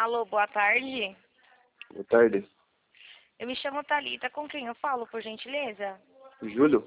Alô, boa tarde. Boa tarde. Eu me chamo Thalita, com quem eu falo, por gentileza? Júlio?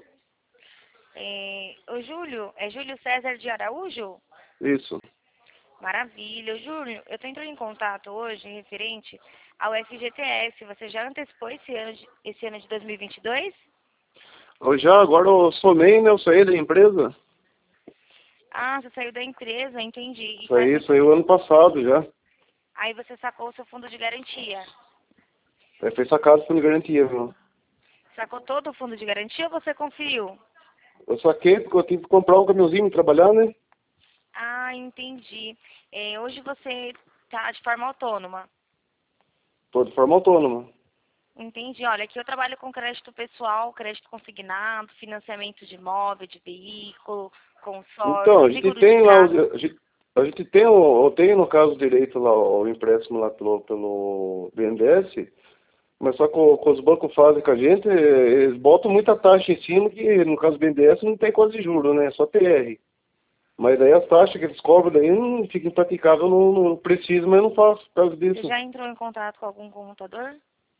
O Júlio, é Júlio César de Araújo? Isso. Maravilha. Júlio, eu estou entrando em contato hoje referente ao FGTS. Você já antecipou esse ano de 2022? Agora eu somei, né? Eu saí da empresa. Ah, você saiu da empresa, entendi. Saiu ano passado já. Aí você sacou o seu fundo de garantia. Foi sacado fundo de garantia, viu? Sacou todo o fundo de garantia ou você conferiu? Eu saquei porque eu tive que comprar um caminhãozinho pra trabalhar, né? Ah, entendi. Hoje você está de forma autônoma. Tô de forma autônoma. Entendi. Olha, aqui eu trabalho com crédito pessoal, crédito consignado, financiamento de imóvel, de veículo, Então, consórcio, seguro de casa. a gente tem, eu tenho no caso direito lá o empréstimo lá pelo BNDES, mas só que os bancos fazem com a gente, eles botam muita taxa em cima que no caso do BNDES não tem quase juro, né? É só TR. Mas daí as taxas que eles cobram daí não fica impraticável, não preciso, mas eu não faço por causa Você disso. já entrou em contato com algum computador?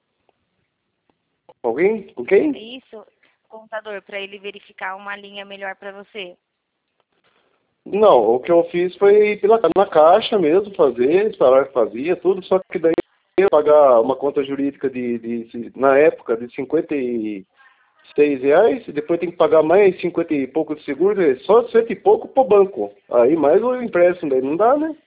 Alguém? Com É quem? isso? Contador, para ele verificar uma linha melhor para você. Não, o que eu fiz foi ir na caixa mesmo, fazer, instalar que fazia, tudo, só que daí eu pagar uma conta jurídica na época, de R$ 56, e depois tem que pagar mais 50 e pouco de seguro, só 100 e pouco pro banco. Aí mais o empréstimo, daí não dá, né?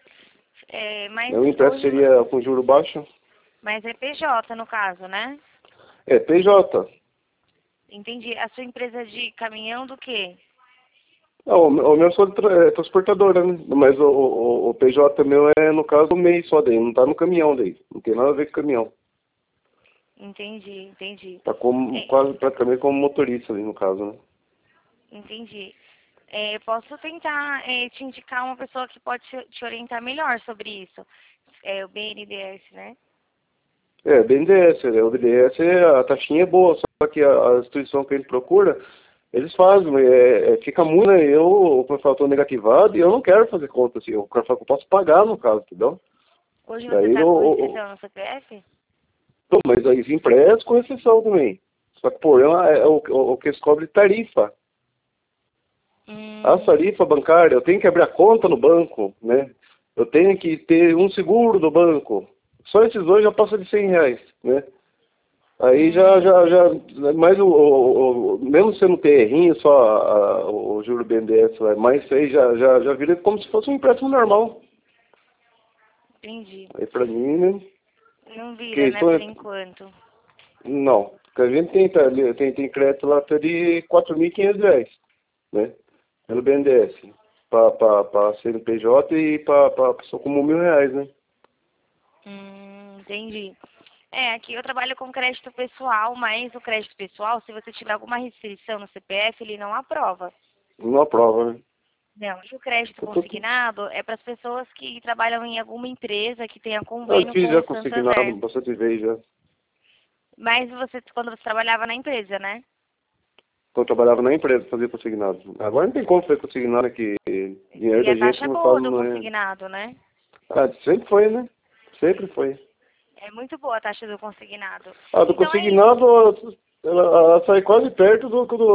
O empréstimo Hoje, seria com juro baixo. mas é PJ no caso, né? É, PJ. Entendi. A sua empresa de caminhão do quê? Não, o meu sou transportadora, né? Mas o PJ meu é, no caso, o MEI só daí, não tá no caminhão daí. Não tem nada a ver com caminhão. Entendi. Tá como, É, quase praticamente como motorista ali, no caso, né? entendi. Posso tentar te indicar uma pessoa que pode te orientar melhor sobre isso. É o BNDES, né? É, BNDES, o BNDES, a taxinha é boa, só que a instituição que ele procura, eles fazem, fica muito, né? Eu, como eu falo, tô negativado e eu não quero fazer conta, assim, eu quero falar que eu posso pagar, no caso, entendeu? Hoje você Daí, está com inscrição no CPF? mas aí impresso com exceção também. Só que o problema é o que eles cobram de tarifa. A tarifa bancária, eu tenho que abrir a conta no banco, né? Eu tenho que ter um seguro do banco. Só esses dois já passa de R$ 100, né? Aí mas mesmo sendo terrinho, só o juro BNDES, mais isso aí já vira como se fosse um empréstimo normal. Entendi. Aí pra mim, né? Não Que vira, né, por enquanto. não, porque a gente tem crédito lá até de R$ 4.500, né? Pelo BNDES, para CNPJ e para pessoa como R$ 1.000, né? Entendi. Aqui eu trabalho com crédito pessoal, mas o crédito pessoal, se você tiver alguma restrição no CPF, ele não aprova. Não aprova, né? Não, e o crédito Eu tô, consignado é para as pessoas que trabalham em alguma empresa que tenha eu convênio fiz com já o consignado Santander. bastante vezes já. Mas quando você trabalhava na empresa, né? Quando eu trabalhava na empresa, fazia consignado. Agora não tem como fazer consignado, né? Que dinheiro E da a gente taxa é não boa fala, do não é... consignado, né? Ah, sempre foi, né? Sempre foi. É muito boa a taxa do consignado. Ah, do Então é isso. consignado, ela sai quase perto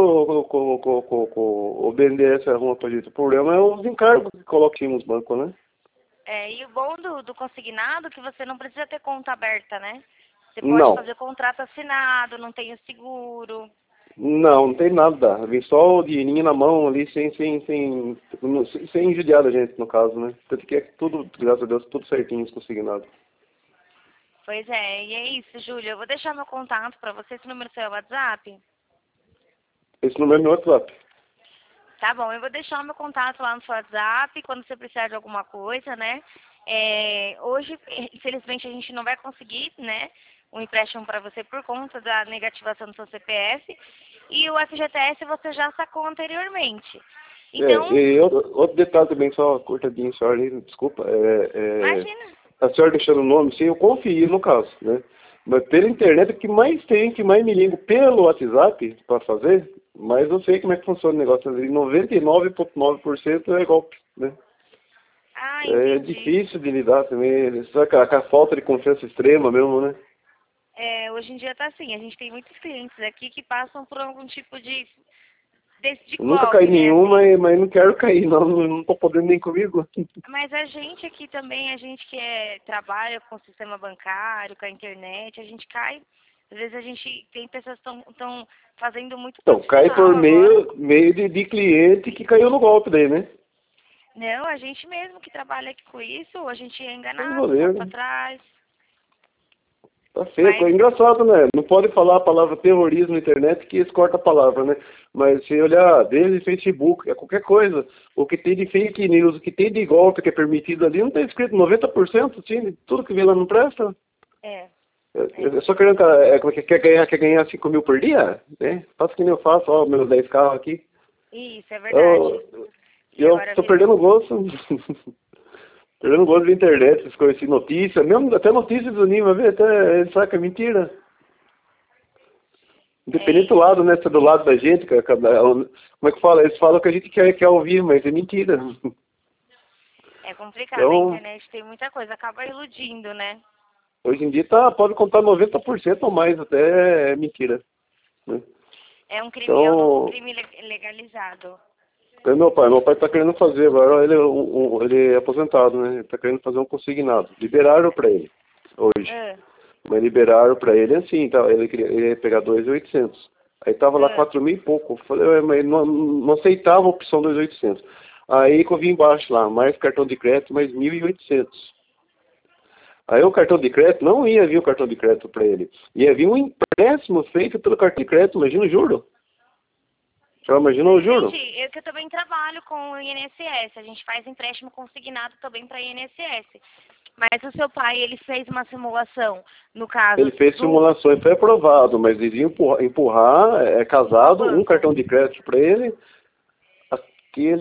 o BNDES arruma pra gente. O problema é os encargos que colocam nos bancos, né? E o bom do consignado é que você não precisa ter conta aberta, né? Você pode Não. fazer contrato assinado, não tem o seguro. Não tem nada. Vem só o dinheirinho na mão ali, sem injuriar a gente, no caso, né? Tanto que é tudo, graças a Deus, tudo certinho, consignado. Pois é, e é isso, Júlia. Eu vou deixar meu contato para você. Esse número seu é o WhatsApp? Esse número é meu WhatsApp. Tá bom, eu vou deixar o meu contato lá no seu WhatsApp quando você precisar de alguma coisa, né? Hoje, infelizmente, a gente não vai conseguir, né, um empréstimo para você por conta da negativação do seu CPF. E o FGTS você já sacou anteriormente. Então, E outro detalhe também, só cortadinho, só ali, desculpa. imagina. A senhora deixando o nome, sim, eu confio no caso, né? Mas pela internet, o que mais tem, que mais me ligo pelo WhatsApp para fazer, mas eu sei como é que funciona o negócio. 99,9% é golpe, né? Ah, É entendi. difícil de lidar também, só com a falta de confiança extrema mesmo, né? Hoje em dia tá assim, a gente tem muitos clientes aqui que passam por algum tipo de Eu nunca caí golpe, em né, nenhuma, assim. mas não quero cair, não tô podendo nem comigo. Mas a gente aqui também, a gente que trabalha com o sistema bancário, com a internet, a gente cai. Às vezes a gente tem pessoas que estão fazendo muito Então, cai por profissional agora. meio de cliente que caiu no golpe daí, né? Não, a gente mesmo que trabalha aqui com isso, a gente é Tem enganado, volta goleiro. pra trás. Tá feio, Mas é engraçado, né? Não pode falar a palavra terrorismo na internet que eles cortam a palavra, né? Mas se olhar desde Facebook, é qualquer coisa, o que tem de fake news, o que tem de golpe que é permitido ali, não tá escrito 90%, sim, tudo que vem lá não presta. é, Eu só querendo, quer ganhar 5 mil por dia? Né? Faça que nem eu faço, ó, meus 10 carros aqui. isso é verdade. Eu, E eu agora tô virou. perdendo o gosto. Perdendo o gosto da internet, essas coisas assim, notícias, mesmo até notícias do Nima, vê, até ele saca, é mentira. Independente do É, lado, né? Se é do lado da gente, como é que fala? Eles falam que a gente quer ouvir, mas é mentira. é complicado, a Então, internet tem muita coisa, acaba iludindo, né? hoje em dia pode contar 90% ou mais, até é mentira. Né? É um novo Então, crime legalizado. é meu pai tá querendo fazer, agora ele, ele é aposentado, né? Ele tá querendo fazer um consignado. Liberaram para ele, hoje. Ah, Mas liberaram para ele assim, tá? Ele ia pegar 2.800. Aí tava lá ah. 4 mil e pouco. Eu falei, ué, mas não aceitava a opção 2.800. Aí que eu vi embaixo lá, mais cartão de crédito, mais 1.800. Aí o cartão de crédito, não ia vir o cartão de crédito para ele. Ia vir um empréstimo feito pelo cartão de crédito, imagina o juro. Já imaginou o juro? Gente, eu que eu também trabalho com o INSS, a gente faz empréstimo consignado também para INSS. Mas o seu pai, ele fez uma simulação, no Ele caso fez simulação e foi aprovado, mas eles iam empurrar, em qual casado, um banco? cartão de crédito para ele, aquele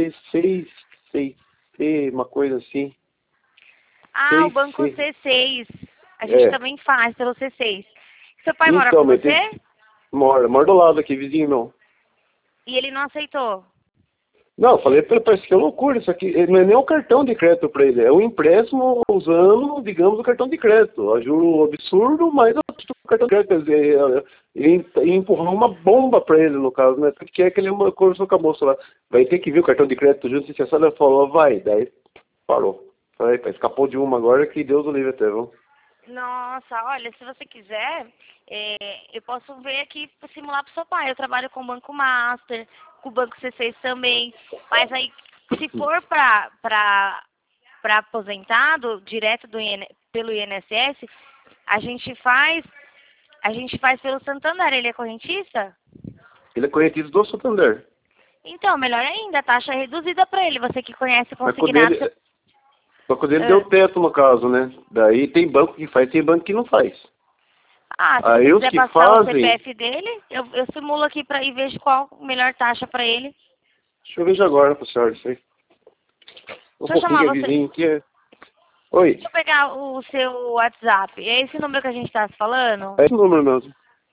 C6C, uma coisa assim. Ah, o banco 6C. C6. A gente É. também faz pelo C6. Seu pai mora Então, com mas você? mora do lado aqui, vizinho não. E ele não aceitou? Não, eu falei para ele, parece que é loucura isso aqui. Não é nem um cartão de crédito para ele, é um empréstimo usando, digamos, o cartão de crédito. A juro absurdo, mas o cartão de crédito. Quer dizer, ele empurrou uma bomba para ele, no caso, né? Porque é que ele conversou com a moça lá. Vai ter que vir o cartão de crédito junto, se a senhora falou, vai. Daí parou. Falei, escapou de uma agora que Deus o livre até, viu? Nossa, olha, se você quiser, eu posso ver aqui, simular para o seu pai. Eu trabalho com o Banco Master, com o Banco C6 também. Mas aí, se for para aposentado, direto pelo INSS, a gente faz, a gente faz pelo Santander. Ele é correntista? Ele é correntista do Santander. Então, melhor ainda, a taxa é reduzida para ele. Você que conhece o Mas quando consignado. ele, só quando ele deu Ah. teto, no caso, né? Daí tem banco que faz, tem banco que não faz. Ah, se você Aí os quiser que passar o fazem... CPF dele, eu simulo aqui e vejo qual a melhor taxa para ele. Deixa eu ver agora pra senhora isso aí. Um Deixa eu pouquinho chamar que é você. vizinho aqui. Oi, Deixa eu pegar o seu WhatsApp. É esse número que a gente está falando? é esse número mesmo.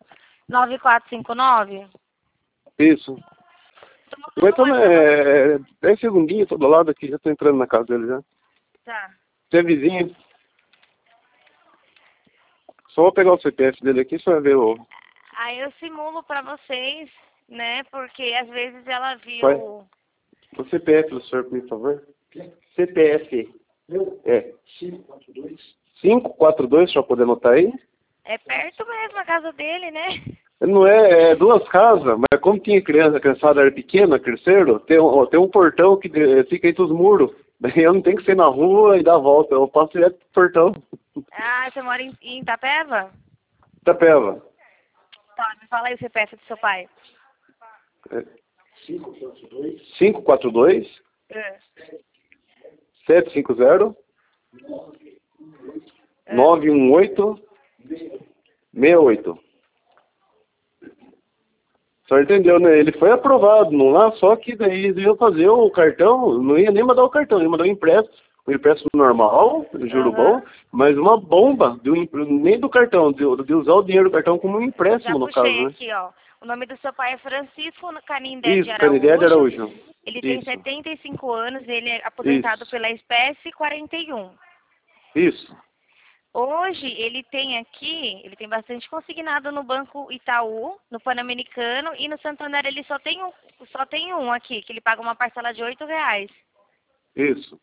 9459? Isso. Tô Vai mandando um então, oi pra você. 10 segundinhos, tô do lado aqui, já tô entrando na casa dele já. Tá. Você é vizinho? Só vou pegar o CPF dele aqui, só vai ver o... Aí eu simulo para vocês, né? Porque às vezes ela Vai. viu. O CPF do senhor, por favor. CPF. É. 542, deixa eu poder anotar aí. É perto mesmo a casa dele, né? Não é duas casas, mas como tinha criança, a criançada era pequena, cresceram, tem um portão que fica entre os muros. Daí eu não tenho que ser na rua e dar a volta, eu passo direto pro portão. Ah, você mora em Itapeva? Itapeva. Tá, me fala aí o CPF do seu pai. 542 É. 750 É. 918 68. Só entendeu, né? Ele foi aprovado, não lá, só que daí eles iam fazer o cartão, não ia nem mandar o cartão, ia mandar o empréstimo normal, juro bom, Aham. mas uma bomba, nem do cartão, de usar o dinheiro do cartão como um Já empréstimo no caso, puxei né? aqui, ó. O nome do seu pai é Francisco Canindé de Isso, Canindé de Araújo. Araújo. Ele tem Isso. 75 anos, ele é aposentado Isso. pela espécie 41. Isso. Hoje ele tem bastante consignado no Banco Itaú, no Pan-Americano e no Santander ele só tem um aqui, que ele paga uma parcela de R$8. Isso.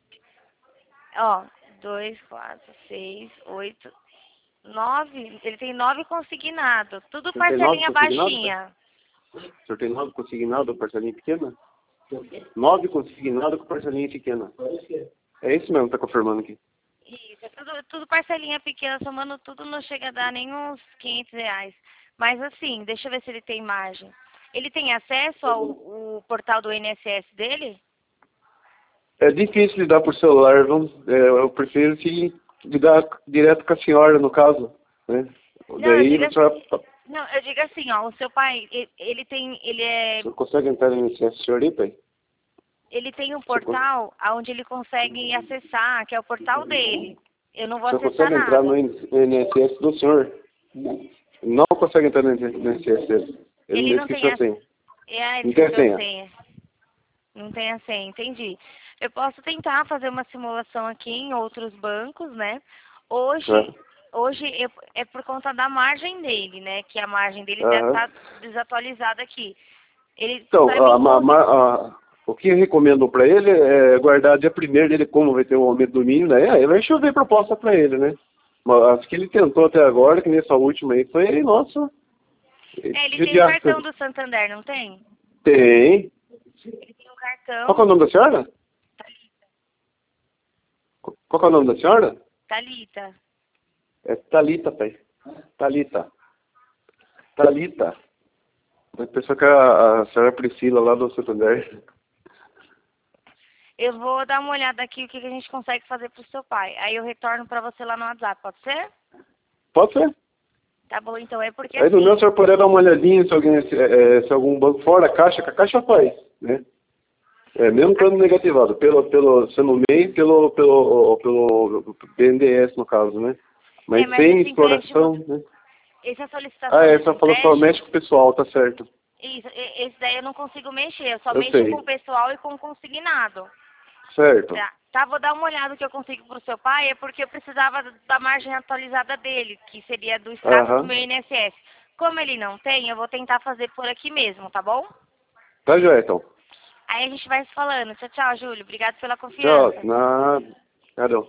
Ó, 2, 4, 6, 8, 9. Ele tem 9 consignado. Tudo Você tem 9 parcelinha consignado? baixinha. O senhor tem 9 consignado com parcelinha pequena? 9 consignado com parcelinha pequena. É isso mesmo, tá confirmando aqui. Isso, é tudo parcelinha pequena, somando tudo não chega a dar nem uns R$500. Mas assim, deixa eu ver se ele tem imagem. Ele tem acesso ao portal do INSS dele? É difícil lidar por celular, não? Eu prefiro que lidar direto com a senhora, no caso, né? Daí eu você digo assim, ó, o seu pai, ele Você consegue entrar no INSS, senhor aí, pai? ele tem um portal onde ele consegue acessar, que é o portal dele. Eu não vou Você acessar consegue entrar nada. no INSS do senhor? Não consegue entrar no INSS dele. Ele não esqueceu tem a senha. ele Não tem a esqueceu a senha. senha. Não tem a senha, entendi. Eu posso tentar fazer uma simulação aqui em outros bancos, né? Hoje é por conta da margem dele, né? Que a margem dele deve Aham. estar desatualizada aqui. Então, Pra mim, o que eu recomendo para ele é guardar dia 1º dele, como vai ter o aumento do mínimo, né? Aí vai chover proposta para ele, né? Mas as que ele tentou até agora, que nessa última aí, foi, nossa... ele tem o cartão do Santander, não tem? Tem. Ele tem um cartão. Qual que é o nome da senhora? Thalita. Qual que é o nome da senhora? Thalita. É Thalita, pai. Thalita. Thalita. Eu pensou que a senhora Priscila lá do Santander. Eu vou dar uma olhada aqui o que a gente consegue fazer pro seu pai. Aí eu retorno pra você lá no WhatsApp, pode ser? Pode ser. Tá bom, então é porque Aí no assim... meu, o senhor poder dar uma olhadinha se alguém, se algum banco fora da caixa, que a caixa faz, né? Mesmo estando negativado, sendo MEI, pelo BNDES no caso, né? Mas sem exploração, né? Essa solicitação Essa falou só mexe com o pessoal, tá certo. Isso, esse daí eu não consigo mexer, eu só Eu mexo sei. com o pessoal e com o consignado. Certo. Tá, vou dar uma olhada no que eu consigo pro seu pai, é porque eu precisava da margem atualizada dele, que seria do extrato do meu INSS. Como ele não tem, eu vou tentar fazer por aqui mesmo, tá bom? Tá joia, então. Aí a gente vai se falando. Tchau, tchau, Júlio. Obrigado pela confiança. Tchau. Nada.